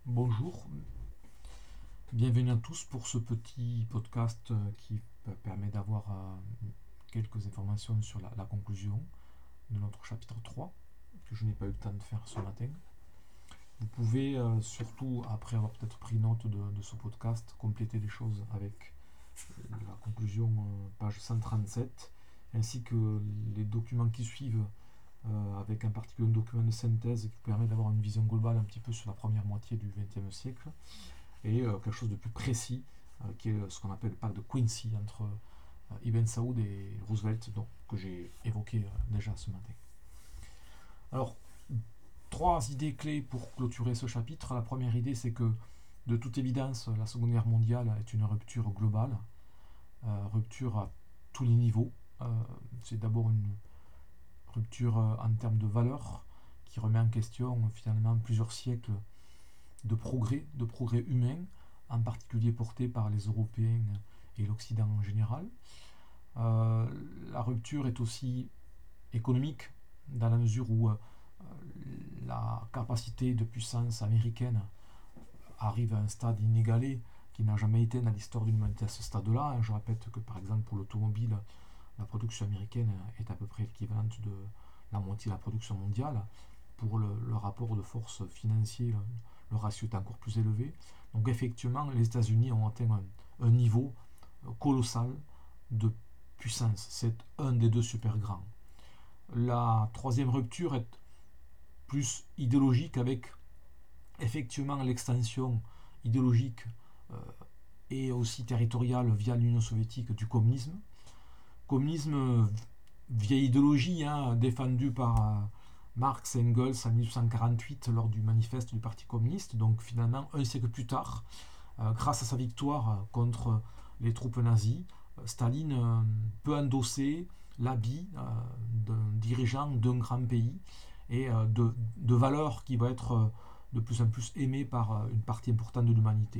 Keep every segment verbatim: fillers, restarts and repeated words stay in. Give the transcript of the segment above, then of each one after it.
Bonjour, bienvenue à tous pour ce petit podcast qui permet d'avoir quelques informations sur la, la conclusion de notre chapitre trois, que je n'ai pas eu le temps de faire ce matin. Vous pouvez euh, surtout, après avoir peut-être pris note de, de ce podcast, compléter les choses avec la conclusion euh, page cent trente-sept, ainsi que les documents qui suivent, euh, avec en particulier un document de synthèse qui permet d'avoir une vision globale un petit peu sur la première moitié du vingtième siècle, et euh, quelque chose de plus précis, euh, qui est ce qu'on appelle le pacte de Quincy entre euh, Ibn Saoud et Roosevelt, donc, que j'ai évoqué euh, déjà ce matin. Alors, trois idées clés pour clôturer ce chapitre. La première idée, c'est que, de toute évidence, la Seconde Guerre mondiale est une rupture globale, euh, rupture à tous les niveaux. Euh, c'est d'abord une rupture euh, en termes de valeurs, qui remet en question finalement plusieurs siècles de progrès, de progrès humain, en particulier porté par les Européens et l'Occident en général. Euh, la rupture est aussi économique, dans la mesure où euh, la capacité de puissance américaine arrive à un stade inégalé qui n'a jamais été dans l'histoire d'une humanité à ce stade-là. Je répète que par exemple pour l'automobile, la production américaine est à peu près équivalente de la moitié de la production mondiale. Pour le, le rapport de force financier, le, le ratio est encore plus élevé. Donc effectivement, les États-Unis ont atteint un, un niveau colossal de puissance. C'est un des deux super grands. La troisième rupture est plus idéologique, avec effectivement l'extension idéologique euh, et aussi territoriale via l'Union soviétique du communisme. Communisme, vieille idéologie, hein, défendue par euh, Marx et Engels en dix-huit cent quarante-huit lors du manifeste du Parti communiste. Donc finalement, un siècle plus tard, euh, grâce à sa victoire euh, contre les troupes nazies, euh, Staline euh, peut endosser l'habit euh, d'un dirigeant d'un grand pays et euh, de, de valeurs qui va être euh, de plus en plus aimée par euh, une partie importante de l'humanité.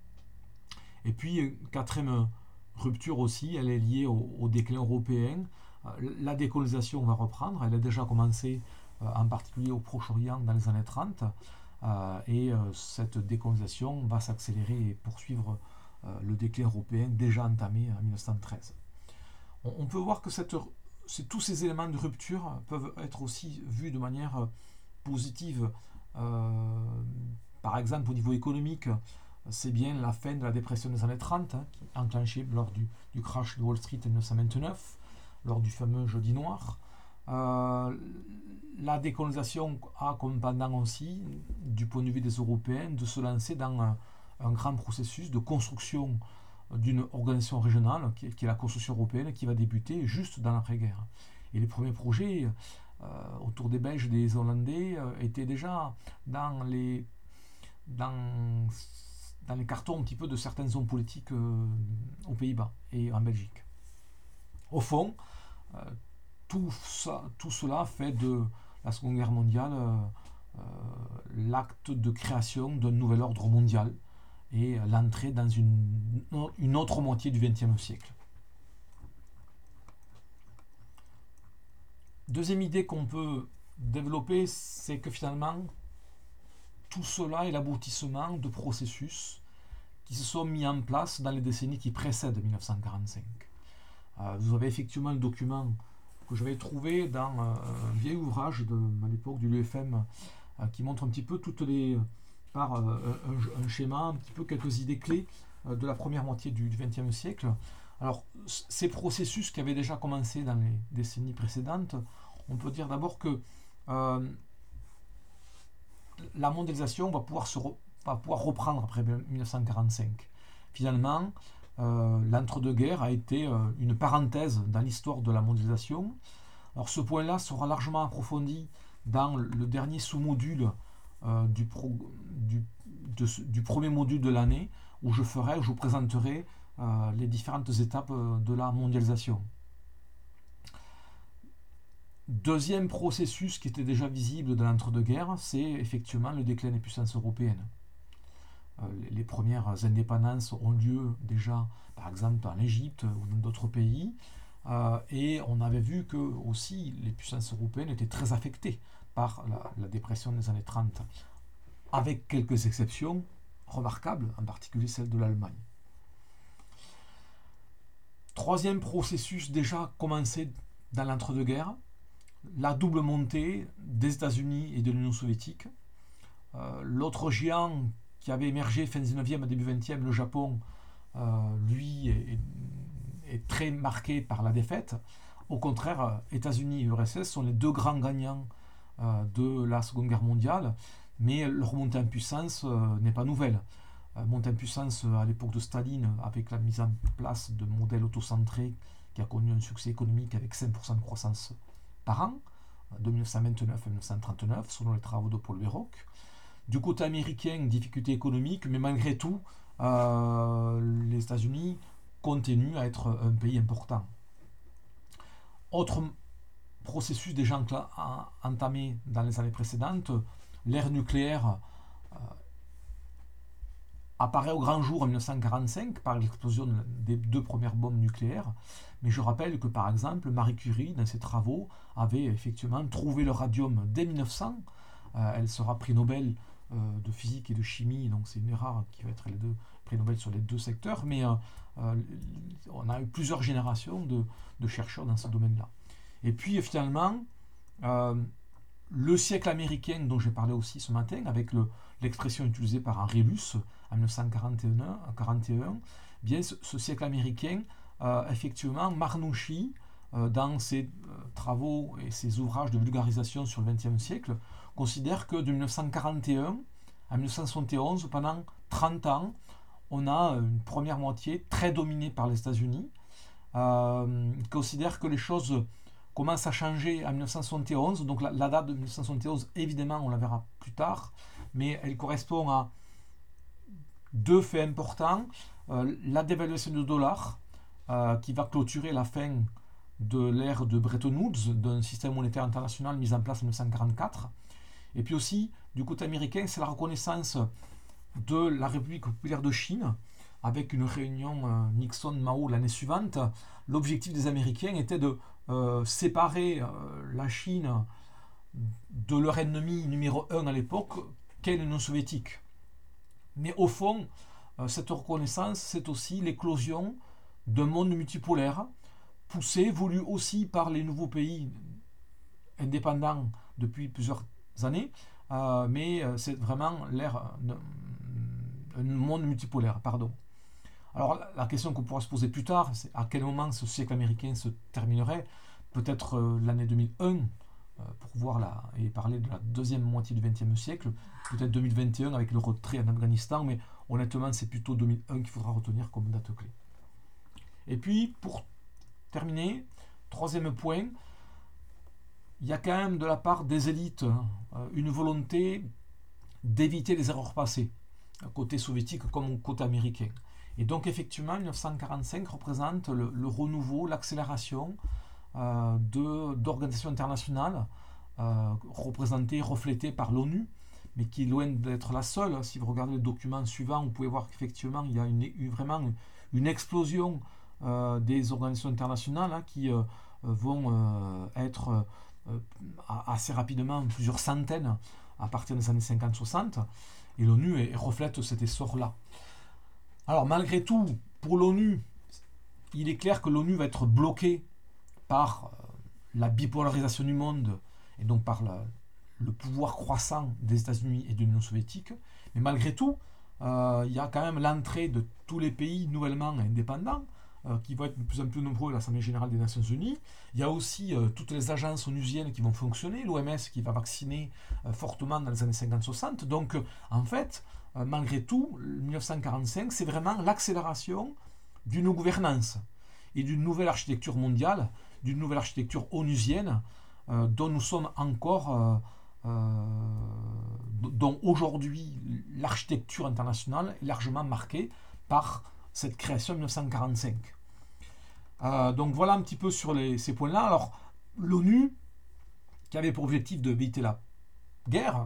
Et puis, quatrième rupture aussi, elle est liée au, au déclin européen. Euh, la décolonisation va reprendre, elle a déjà commencé euh, en particulier au Proche-Orient dans les années trente, euh, et euh, cette décolonisation va s'accélérer et poursuivre euh, le déclin européen déjà entamé en mille neuf cent treize. On, on peut voir que cette, tous ces éléments de rupture peuvent être aussi vus de manière positive. Euh, par exemple, au niveau économique, c'est bien la fin de la dépression des années trente, hein, qui enclenchée lors du, du crash de Wall Street en dix-neuf cent vingt-neuf, lors du fameux jeudi noir. Euh, la décolonisation a comme pendant aussi, du point de vue des Européens, de se lancer dans un, un grand processus de construction d'une organisation régionale, qui est, qui est la construction européenne, qui va débuter juste dans l'après-guerre. Et les premiers projets euh, autour des Belges et des Hollandais euh, étaient déjà dans les, dans, dans les cartons un petit peu de certains hommes politiques euh, aux Pays-Bas et en Belgique. Au fond, euh, tout, ça, tout cela fait de la Seconde Guerre mondiale euh, euh, l'acte de création d'un nouvel ordre mondial et l'entrée dans une, une autre moitié du vingtième siècle. Deuxième idée qu'on peut développer, c'est que finalement, tout cela est l'aboutissement de processus qui se sont mis en place dans les décennies qui précèdent mille neuf cent quarante-cinq. Euh, vous avez effectivement le document que j'avais trouvé dans euh, un vieil ouvrage de, à l'époque du l'U F M euh, qui montre un petit peu toutes les, par euh, un, un, schéma, un petit peu quelques idées clés euh, de la première moitié du vingtième siècle. Alors, ces processus qui avaient déjà commencé dans les décennies précédentes, on peut dire d'abord que euh, la mondialisation va pouvoir, se re, va pouvoir reprendre après mille neuf cent quarante-cinq. Finalement, euh, l'entre-deux-guerres a été euh, une parenthèse dans l'histoire de la mondialisation. Alors, ce point-là sera largement approfondi dans le dernier sous-module euh, du, pro, du, de, du premier module de l'année, où je ferai, où je vous présenterai euh, les différentes étapes de la mondialisation. Deuxième processus qui était déjà visible dans l'entre-deux-guerres, c'est effectivement le déclin des puissances européennes. Euh, les premières indépendances ont lieu déjà, par exemple, en Égypte ou dans d'autres pays, euh, et on avait vu que aussi les puissances européennes étaient très affectées par la, la dépression des années trente. avec quelques exceptions remarquables, en particulier celle de l'Allemagne. Troisième processus déjà commencé dans l'entre-deux-guerres, la double montée des États-Unis et de l'Union soviétique. Euh, l'autre géant qui avait émergé fin dix-neuvième, début vingtième, le Japon, euh, lui, est, est très marqué par la défaite. Au contraire, États-Unis et U R S S sont les deux grands gagnants euh, de la Seconde Guerre mondiale, mais leur montée en puissance euh, n'est pas nouvelle. Euh, montée en puissance euh, à l'époque de Staline, avec la mise en place de modèles autocentrés qui a connu un succès économique avec cinq pour cent de croissance par an, de mille neuf cent vingt-neuf à mille neuf cent trente-neuf, selon les travaux de Paul Werock. Du côté américain, difficulté économique, mais malgré tout, euh, les États-Unis continuent à être un pays important. Autre processus déjà entamé dans les années précédentes, l'ère nucléaire euh, apparaît au grand jour en mille neuf cent quarante-cinq par l'explosion des deux premières bombes nucléaires. Mais je rappelle que par exemple Marie Curie, dans ses travaux, avait effectivement trouvé le radium dès mille neuf cents. Euh, elle sera prix Nobel euh, de physique et de chimie, donc c'est une erreur qui va être les deux prix Nobel sur les deux secteurs. Mais euh, euh, on a eu plusieurs générations de, de chercheurs dans ce domaine-là. Et puis finalement, euh, le siècle américain dont j'ai parlé aussi ce matin, avec le, l'expression utilisée par Henri Luce en mille neuf cent quarante et un, bien ce, ce siècle américain, euh, effectivement, Marnouchi, euh, dans ses euh, travaux et ses ouvrages de vulgarisation sur le vingtième siècle, considère que de mille neuf cent quarante et un à mille neuf cent soixante et onze, pendant trente ans, on a une première moitié très dominée par les États-Unis. Euh, il considère que les choses commence à changer en mille neuf cent soixante et onze, donc la, la date de mille neuf cent soixante et onze, évidemment, on la verra plus tard, mais elle correspond à deux faits importants. Euh, la dévaluation du dollar, euh, qui va clôturer la fin de l'ère de Bretton Woods, d'un système monétaire international mis en place en mille neuf cent quarante-quatre. Et puis aussi, du côté américain, c'est la reconnaissance de la République populaire de Chine, avec une réunion euh, Nixon-Mao l'année suivante. L'objectif des Américains était de euh, séparer euh, la Chine de leur ennemi numéro un à l'époque, qu'est l'Union soviétique. Mais au fond, euh, cette reconnaissance, c'est aussi l'éclosion d'un monde multipolaire, poussé, voulu aussi par les nouveaux pays indépendants depuis plusieurs années, euh, mais euh, c'est vraiment l'ère d'un monde multipolaire, pardon. Alors la question qu'on pourra se poser plus tard, c'est à quel moment ce siècle américain se terminerait. Peut-être euh, l'année deux mille un, euh, pour voir la, et parler de la deuxième moitié du vingtième siècle, peut-être deux mille vingt et un avec le retrait en Afghanistan, mais honnêtement c'est plutôt deux mille un qu'il faudra retenir comme date clé. Et puis pour terminer, troisième point, il y a quand même de la part des élites euh, une volonté d'éviter les erreurs passées, côté soviétique comme côté américain. Et donc effectivement, mille neuf cent quarante-cinq représente le, le renouveau, l'accélération euh, de, d'organisations internationales euh, représentées, reflétées par l'ONU, mais qui est loin d'être la seule. Si vous regardez le document suivant, vous pouvez voir qu'effectivement, il y a une, une, vraiment une, une explosion euh, des organisations internationales hein, qui euh, vont euh, être euh, assez rapidement plusieurs centaines à partir des années cinquante soixante, et l'ONU reflète cet essor-là. Alors malgré tout, pour l'ONU, il est clair que l'ONU va être bloquée par la bipolarisation du monde et donc par la, le pouvoir croissant des États-Unis et de l'Union soviétique. Mais malgré tout, euh, il y a quand même l'entrée de tous les pays nouvellement indépendants euh, qui vont être de plus en plus nombreux à l'Assemblée générale des Nations Unies. Il y a aussi euh, toutes les agences onusiennes qui vont fonctionner, l'O M S qui va vacciner euh, fortement dans les années cinquante soixante. Donc euh, en fait, euh, malgré tout, mille neuf cent quarante-cinq, c'est vraiment l'accélération d'une gouvernance et d'une nouvelle architecture mondiale, d'une nouvelle architecture onusienne euh, dont nous sommes encore, euh, euh, dont aujourd'hui l'architecture internationale est largement marquée par cette création de mille neuf cent quarante-cinq. Euh, donc voilà un petit peu sur les, ces points-là. Alors l'ONU, qui avait pour objectif d'éviter la guerre,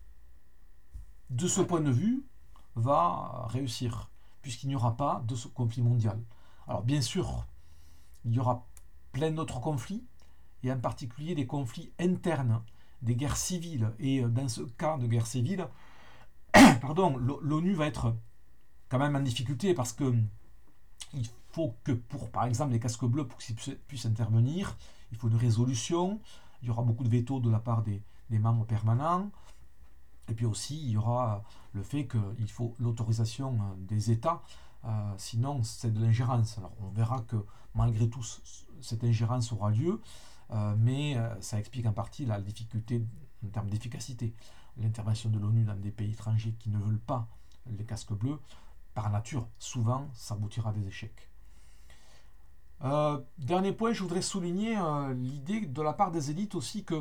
de ce point de vue, va réussir, puisqu'il n'y aura pas de ce conflit mondial. Alors bien sûr, il y aura plein d'autres conflits, et en particulier des conflits internes, des guerres civiles. Et dans ce cas de guerre civile, pardon, l'ONU va être quand même en difficulté parce que il faut que pour, par exemple, les casques bleus, pour qu'ils puissent intervenir, il faut une résolution, il y aura beaucoup de veto de la part des, des membres permanents, et puis aussi il y aura le fait qu'il faut l'autorisation des États, euh, sinon c'est de l'ingérence. Alors on verra que malgré tout cette ingérence aura lieu, euh, mais euh, ça explique en partie la difficulté en termes d'efficacité. L'intervention de l'ONU dans des pays étrangers qui ne veulent pas les casques bleus, par nature, souvent, ça aboutira à des échecs. Euh, dernier point, je voudrais souligner euh, l'idée de la part des élites aussi que,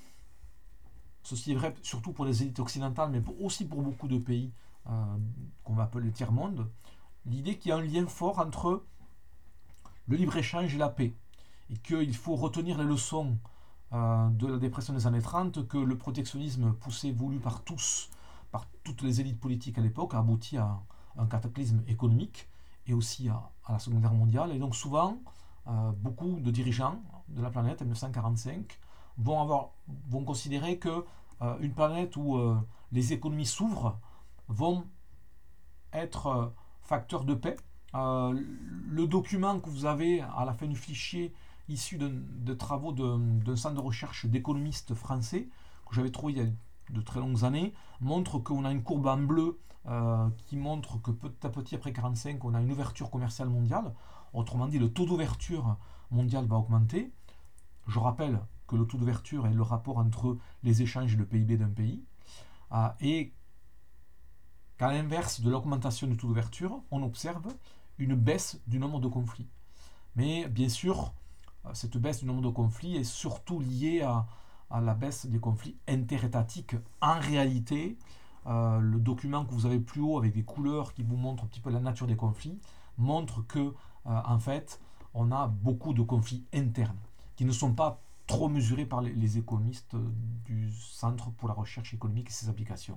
ceci est vrai surtout pour les élites occidentales, mais aussi pour beaucoup de pays euh, qu'on va appeler le tiers-monde, l'idée qu'il y a un lien fort entre le libre-échange et la paix, et qu'il faut retenir les leçons euh, de la dépression des années trente, que le protectionnisme poussé, voulu par tous, par toutes les élites politiques à l'époque, a abouti à un cataclysme économique et aussi à, à la Seconde Guerre mondiale. Et donc souvent, euh, beaucoup de dirigeants de la planète en mille neuf cent quarante-cinq vont, avoir, vont considérer que euh, une planète où euh, les économies s'ouvrent vont être euh, facteurs de paix. Euh, le document que vous avez à la fin du fichier, issu de, de travaux d'un centre de recherche d'économistes français, que j'avais trouvé il y a de très longues années, montre qu'on a une courbe en bleu euh, qui montre que petit à petit, après quarante-cinq, on a une ouverture commerciale mondiale. Autrement dit, le taux d'ouverture mondial va augmenter. Je rappelle que le taux d'ouverture est le rapport entre les échanges et le P I B d'un pays. Euh, et qu'à l'inverse de l'augmentation du taux d'ouverture, on observe une baisse du nombre de conflits. Mais bien sûr, cette baisse du nombre de conflits est surtout liée à, à la baisse des conflits interétatiques. En réalité, euh, le document que vous avez plus haut avec des couleurs qui vous montrent un petit peu la nature des conflits montre que, euh, en fait, on a beaucoup de conflits internes qui ne sont pas trop mesurés par les, les économistes du Centre pour la recherche économique et ses applications.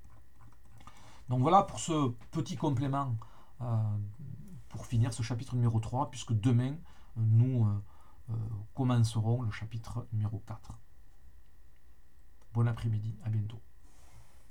Donc voilà pour ce petit complément euh, pour finir ce chapitre numéro trois, puisque demain nous euh, euh, commencerons le chapitre numéro quatre. Bon après-midi, à bientôt.